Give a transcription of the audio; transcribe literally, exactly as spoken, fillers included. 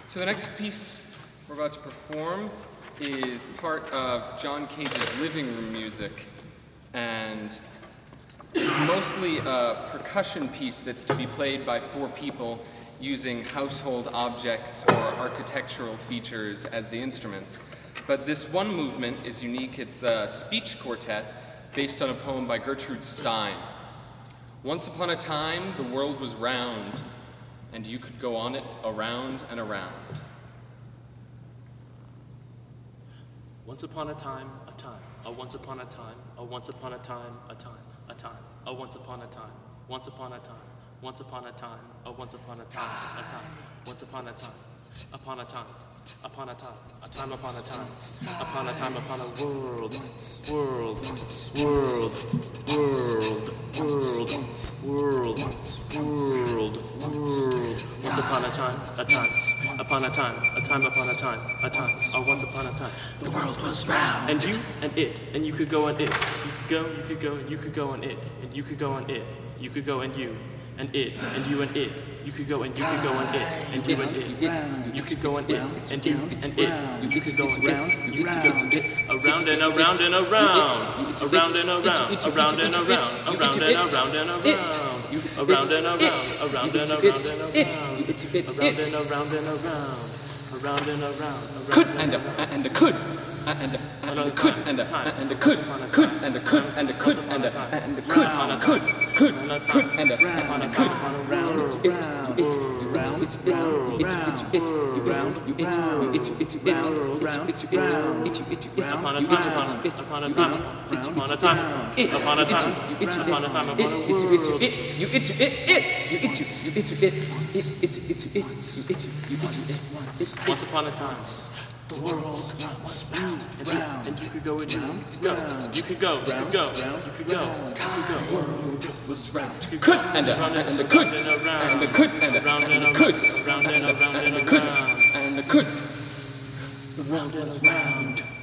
So the next piece we're about to perform is part of John Cage's living room music, and it's mostly a percussion piece that's to be played by four people using household objects or architectural features as the instruments. But this one movement is unique. It's the speech quartet based on a poem by Gertrude Stein. Once upon a time, the world was round, and you could go on it around and around. Once upon a time, a time, a once upon a time, a once upon a time, a time, a time, a once upon a time, once upon a time, once upon a time, a once upon a time, a time, once upon a time, upon a time, upon a time, a time upon a time, upon a time upon a world, world, world, world, world, world, world, world. Once upon a time, a time, upon a time, a time upon a time, a time, a once upon a time. The world was round. And you and it, and you could go and it. You could go, you could go, and you could go and it, and you could go and it. You could go and you, and it, and you and it. You could go and you could go and it, and you and it. You could go and it, and you and it. You could go and it. You could go and it. Around and around and around. Around and around. Around and around. Around and around and around. Around and around. Around and around and around. Around and around and around. Around and around. Could and a and a could and a and a could and a and a could could and a could and a could and a and a could could could could and a and a could. It's it you it it's it's it it's it's it you it you it you it it's it it's it's it it's it's it Upon a time, upon a time, upon a time, upon a time, upon a time, upon a world. You it it it you it you it it it's it's it you it you it it. Once upon a time, The world was round, and you, round, and you could go and you could go, you could go, you could go, you could go, you could go. The world was round. Could and a and a could and a could and a and a could round and around and and a could around. and a could. The world was round.